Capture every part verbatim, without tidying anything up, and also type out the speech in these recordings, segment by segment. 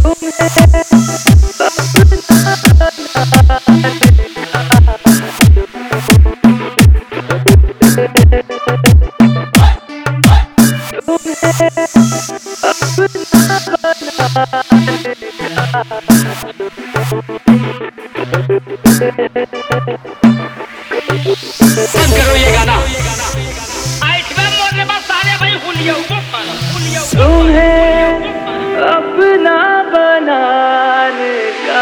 बंद करो ये गाना। आइटम मोड़ने पर सारे भाई हुलिया तुम्हें अपना बनाने का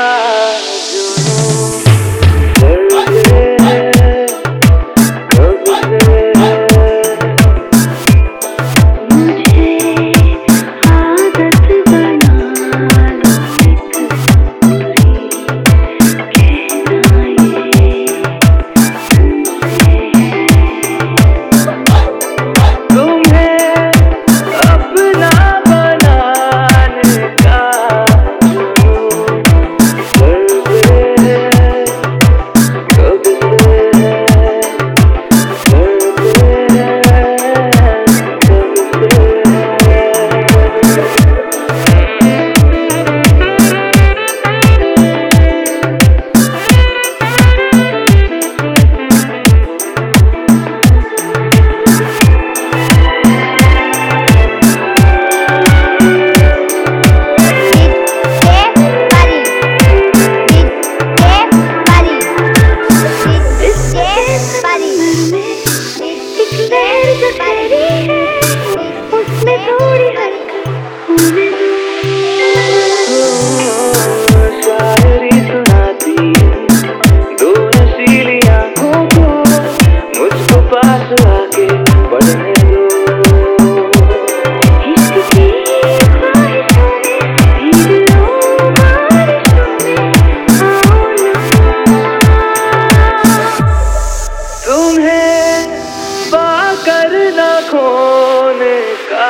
खोने का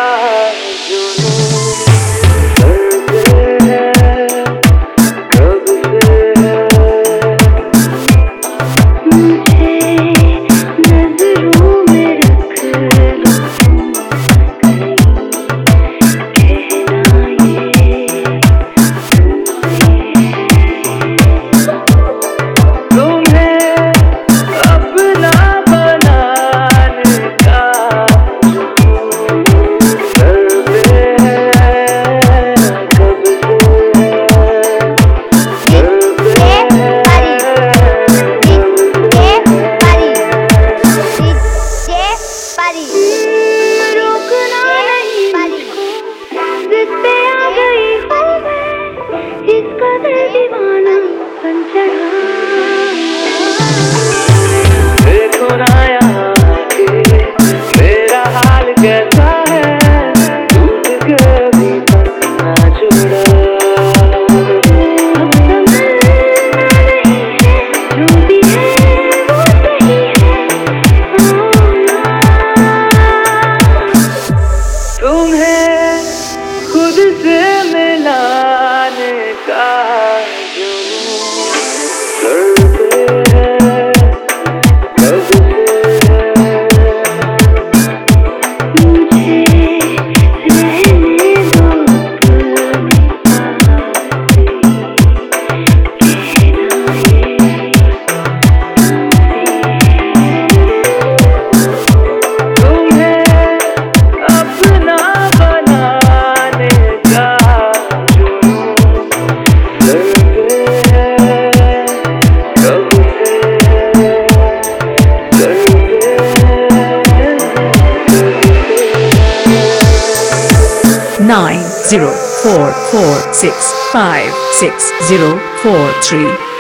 दीवाना बन चढ़ा। देखो ना यहाँ के मेरा हाल कैसा है, टूट के भी तक ना छोड़ा। अब समझना नहीं है, जो भी है वो सही है। तुम्हें खुद से मिलाने का nine zero four four six five six zero four three